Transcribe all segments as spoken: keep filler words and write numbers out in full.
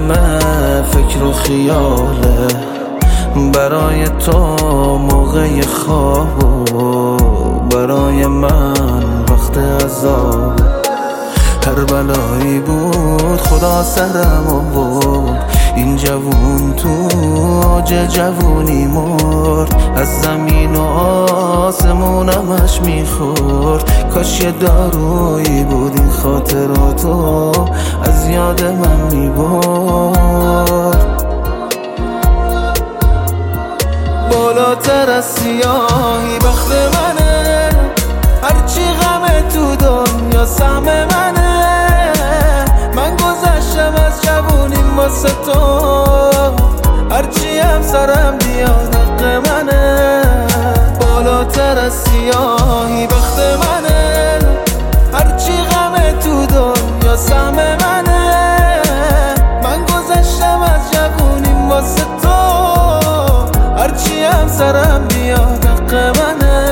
همه فکر و خیاله، برای تو موقع خواب و برای من وقت عذاب. هر بلایی بود خدا سرم آورد، این جوون تو اوج جوونی مرد. از زمین و آسمونمش میخورد، کاش یه دارویی بود این خاطراتو از یاد من میبرد. بالاتر از سیاهی بخت منه، هرچی غم تو دنیا سهم منه. من گذشتم از جوونیم واسه تو، هرچی هم سرم بیاد حق منه. بالاتر از سیاهی بخت منه، هرچی غم تو دنیا سهم منه. من گذشتم از جوونیم واسه تو، هرچی هم سرم بیاد حق منه.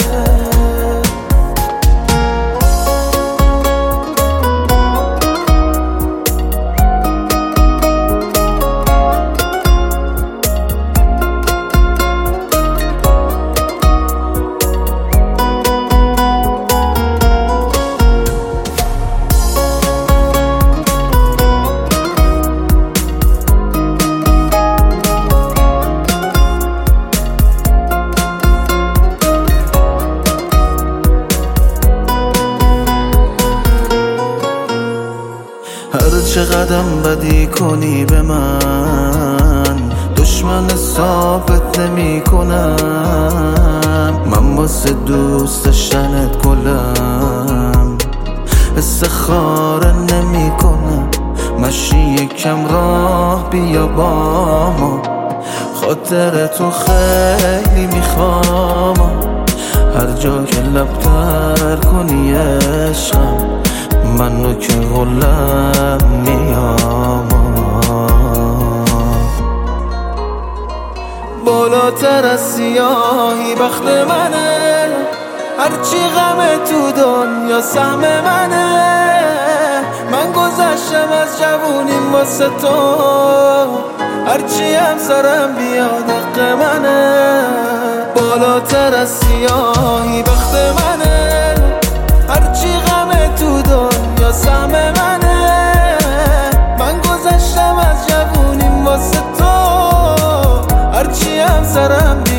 هر چه قدم بدی کنی به من، دشمن ثابت نمی کنم. من واسه دوست داشتنت گلم، استخاره نمی کنم. مشی یکم راه بیا با ما، خاطر تو خیلی میخوام. هر جا که لب تر کنی عشقم، منو که غلم میام. بالاتر از سیاهی بخت منه، هرچی غم تو دنیا سهم منه. من گذشتم از جوونیم واسه تو، هرچی هم سرم بیاد حق منه. بالاتر از سیاهی بخت منه، هرچی غم تو دنیا سهم منه. من گذشتم از جوونیم واسه تو، هرچی هم سرم